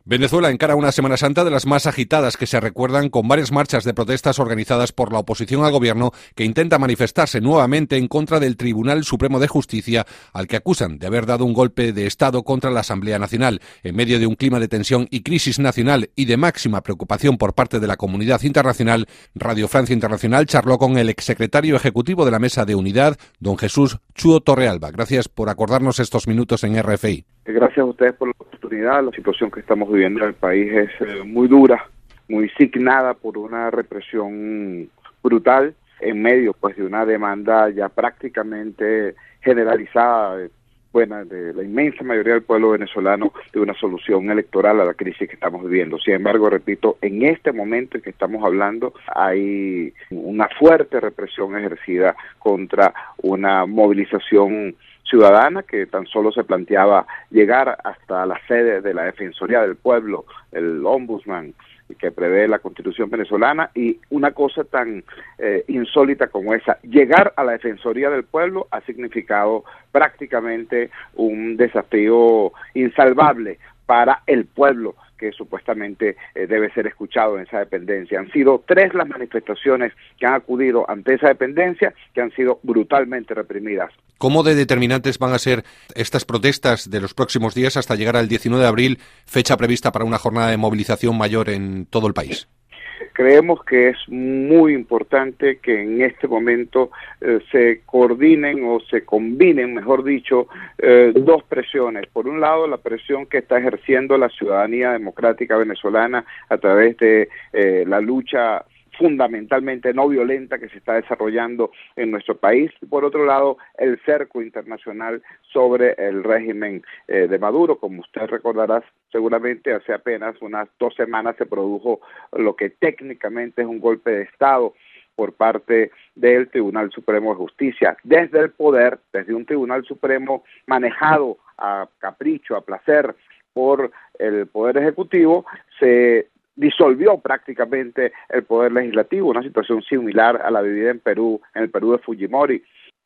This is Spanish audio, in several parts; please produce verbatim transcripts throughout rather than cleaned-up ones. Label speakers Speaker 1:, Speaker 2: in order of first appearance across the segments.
Speaker 1: Venezuela encara una Semana Santa de las más agitadas que se recuerdan, con varias marchas de protestas organizadas por la oposición al gobierno, que intenta manifestarse nuevamente en contra del Tribunal Supremo de Justicia, al que acusan de haber dado un golpe de Estado contra la Asamblea Nacional. En medio de un clima de tensión y crisis nacional y de máxima preocupación por parte de la comunidad internacional, Radio Francia Internacional charló con el exsecretario ejecutivo de la Mesa de Unidad, don Jesús Chúo Torrealba. Gracias por acordarnos estos minutos en R F I.
Speaker 2: Gracias a ustedes por la oportunidad. La situación que estamos viviendo en el país es eh, muy dura, muy signada por una represión brutal en medio pues de una demanda ya prácticamente generalizada de, bueno, de la inmensa mayoría del pueblo venezolano de una solución electoral a la crisis que estamos viviendo. Sin embargo, repito, en este momento en que estamos hablando hay una fuerte represión ejercida contra una movilización ciudadana que tan solo se planteaba llegar hasta la sede de la Defensoría del Pueblo, el Ombudsman, que prevé la Constitución venezolana, y una cosa tan eh, insólita como esa, llegar a la Defensoría del Pueblo ha significado prácticamente un desafío insalvable para el pueblo, que supuestamente eh, debe ser escuchado en esa dependencia. Han sido tres las manifestaciones que han acudido ante esa dependencia, que han sido brutalmente reprimidas.
Speaker 1: ¿Cómo de determinantes van a ser estas protestas de los próximos días hasta llegar al diecinueve de abril, fecha prevista para una jornada de movilización mayor en todo el país?
Speaker 2: Creemos que es muy importante que en este momento eh, se coordinen o se combinen, mejor dicho, eh, dos presiones. Por un lado, la presión que está ejerciendo la ciudadanía democrática venezolana a través de eh, la lucha fundamentalmente no violenta que se está desarrollando en nuestro país, y por otro lado el cerco internacional sobre el régimen eh, de Maduro. Como usted recordará, seguramente hace apenas unas dos semanas se produjo lo que técnicamente es un golpe de Estado por parte del Tribunal Supremo de Justicia. Desde el poder, desde un Tribunal Supremo manejado a capricho, a placer por el Poder Ejecutivo, se disolvió prácticamente el poder legislativo, una situación similar a la vivida en Perú, en el Perú de Fujimori,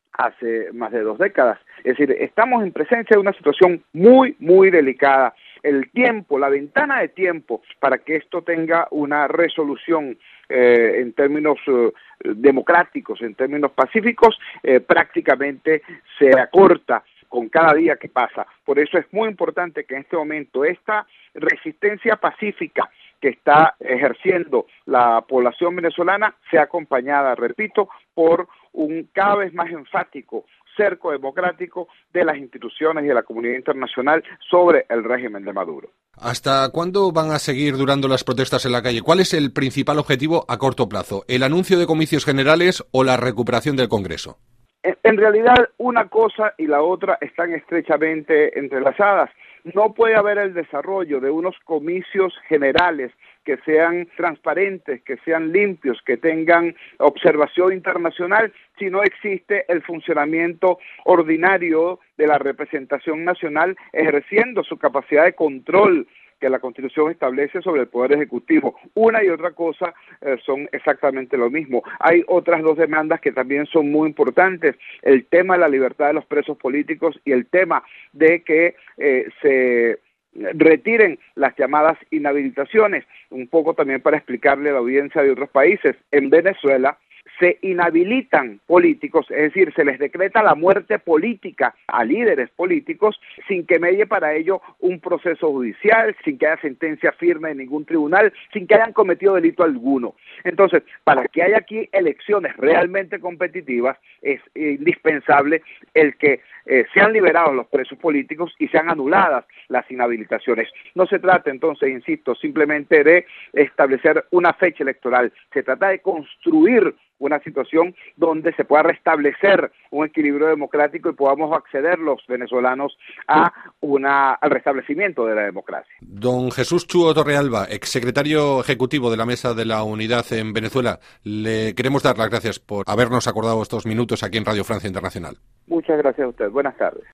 Speaker 2: hace más de dos décadas. Es decir, estamos en presencia de una situación muy, muy delicada. El tiempo, la ventana de tiempo para que esto tenga una resolución eh, en términos eh, democráticos, en términos pacíficos, eh, prácticamente se acorta con cada día que pasa. Por eso es muy importante que en este momento esta resistencia pacífica que está ejerciendo la población venezolana sea acompañada, repito, por un cada vez más enfático cerco democrático de las instituciones y de la comunidad internacional sobre el régimen de Maduro.
Speaker 1: ¿Hasta cuándo van a seguir durando las protestas en la calle? ¿Cuál es el principal objetivo a corto plazo? ¿El anuncio de comicios generales o la recuperación del Congreso?
Speaker 2: En realidad, una cosa y la otra están estrechamente entrelazadas. No puede haber el desarrollo de unos comicios generales que sean transparentes, que sean limpios, que tengan observación internacional, si no existe el funcionamiento ordinario de la representación nacional ejerciendo su capacidad de control que la Constitución establece sobre el Poder Ejecutivo. Una y otra cosa eh, son exactamente lo mismo. Hay otras dos demandas que también son muy importantes, el tema de la libertad de los presos políticos y el tema de que eh, se retiren las llamadas inhabilitaciones, un poco también para explicarle a la audiencia de otros países. En Venezuela se inhabilitan políticos, es decir, se les decreta la muerte política a líderes políticos sin que medie para ello un proceso judicial, sin que haya sentencia firme de ningún tribunal, sin que hayan cometido delito alguno. Entonces, para que haya aquí elecciones realmente competitivas, es indispensable el que eh, sean liberados los presos políticos y sean anuladas las inhabilitaciones. No se trata entonces, insisto, simplemente de establecer una fecha electoral, se trata de construir una situación donde se pueda restablecer un equilibrio democrático y podamos acceder los venezolanos a una al restablecimiento de la democracia.
Speaker 1: Don Jesús Chúo Torrealba, exsecretario ejecutivo de la Mesa de la Unidad en Venezuela, le queremos dar las gracias por habernos acordado estos minutos aquí en Radio Francia Internacional.
Speaker 2: Muchas gracias a usted. Buenas tardes.